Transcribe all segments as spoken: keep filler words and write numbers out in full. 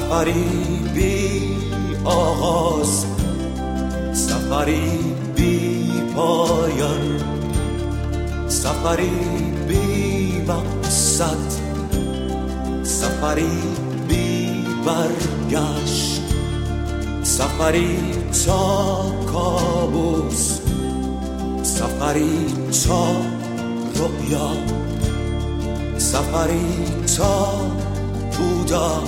سفری بی آغاز، سفری بی پایان، سفری بی مقصد، سفری بی برگشت، سفری تا کابوس، سفری تا رؤیا، سفری تا بودا،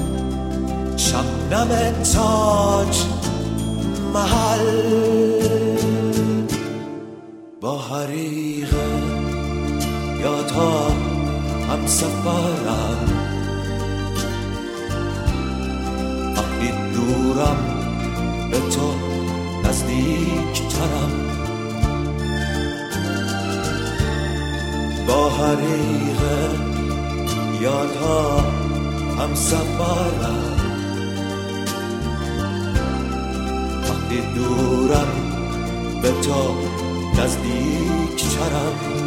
شبنم تاج محل. با حریق یادها هم سفرم، وقتی دورم به تو نزدیک ترم. با حریق یادها هم سفرم، وقتی دورم به تو نزدیک ترم.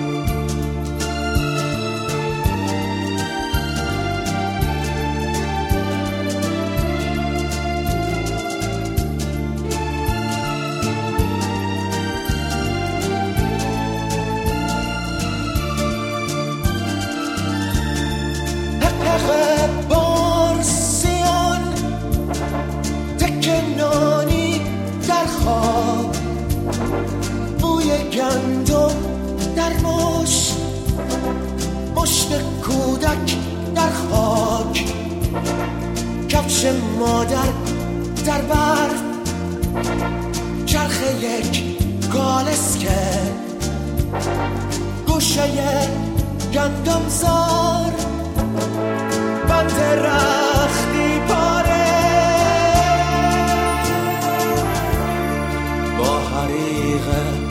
گندم در مشت، مشت کودک در خاک، کفش مادر در برف، چرخ یک کالسکه، گوشه گندم زار، بند رختی پاره. با حریق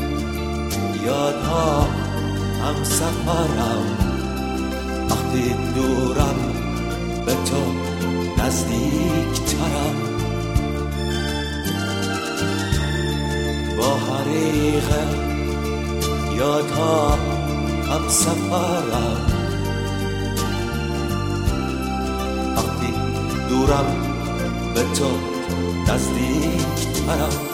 یادها هم سفرم، وقتی دورم به تو نزدیک ترم. با حریق یادها هم سفرم، وقتی دورم به تو نزدیک ترم.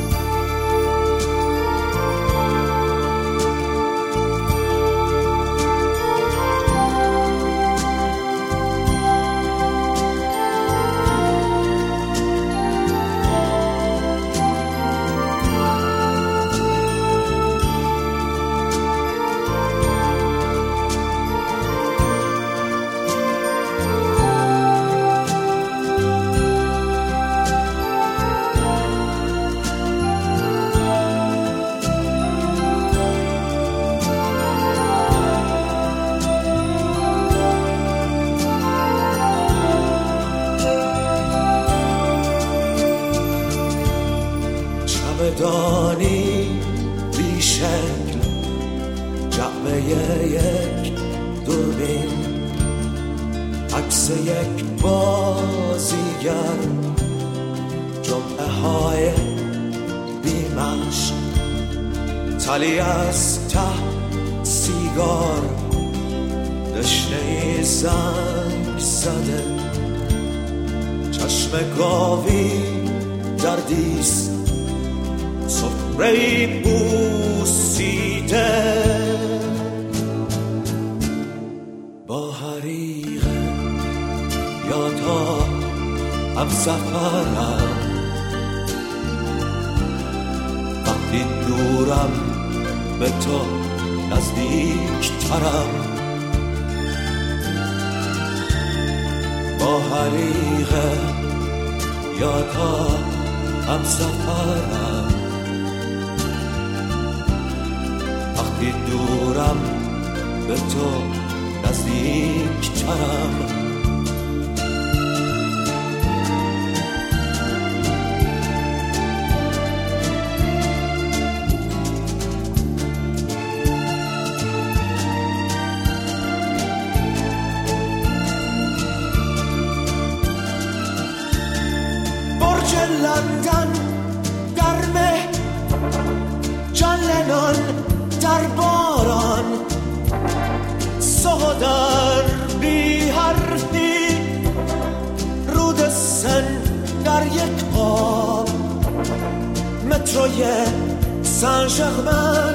چمدانی بی شکل، جعبه یک دوربین، عکس یک بازیگر، جمعه های بی مشق، تلی از ته سیگار، دشنه زنگ زده، چشم گاوی در دیست، سفره بوسیده. با حریق یادها هم سفرم، وقتی دورم به تو نزدیک ترم. با حریق یادها هم سفرم، وقتی دورم به تو نزدیک ترم. برج لندن گرمه، جان لنون در باران، صدا در بی حرفی، رود متروی سن ژرمن،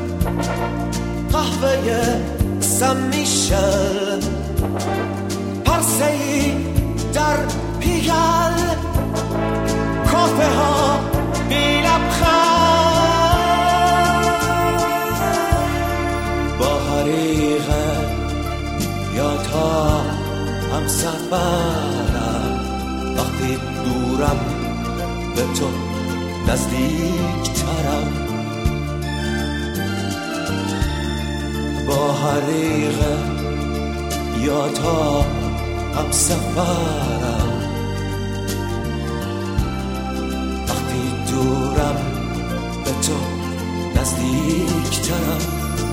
قهوه سن میشل، پرسه‌ای در پیگل، کافه ها بی لبخند، با حریقه یا تا هم سفرم، وقتی دورم به تو نزدیک ترم، با حریقه یا تا هم سفرم، وقتی دورم به تو نزدیک ترم.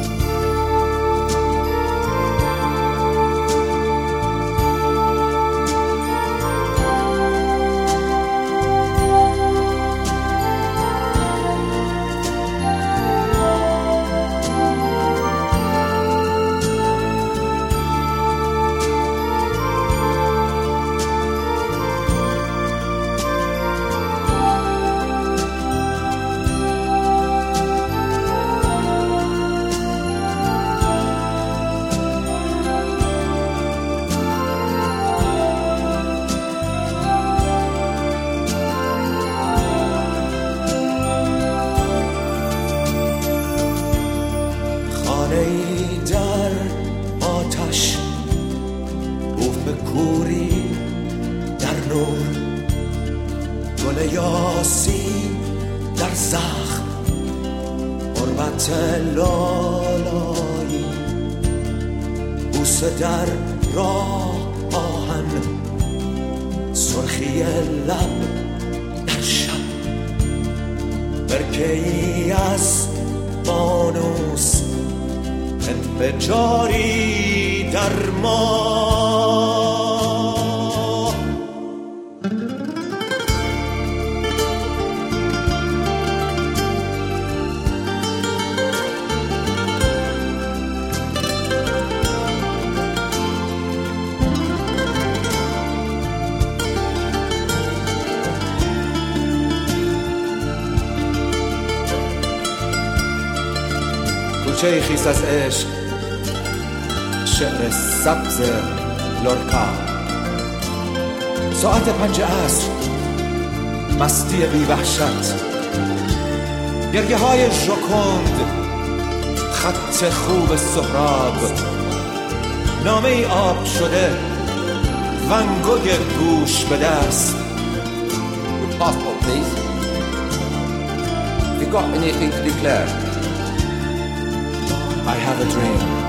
در آتش، بوف کوری در نور، گل یاسین در زخم، حرمت لالایی، بوسه در راه آهن، سرخی لب در شب، برکه‌ای از فانوس، انفجاری در ما. کوچه خیس از عشق، شعر سبز لورکا، ساعت پنج عصر، مستی بی وحشت، گریه های ژوکوند، خط خوب سهراب، نامه ای آب شده، ونگوگ گوش به دست. Your passport, please. Have you got anything to declare? I have a dream.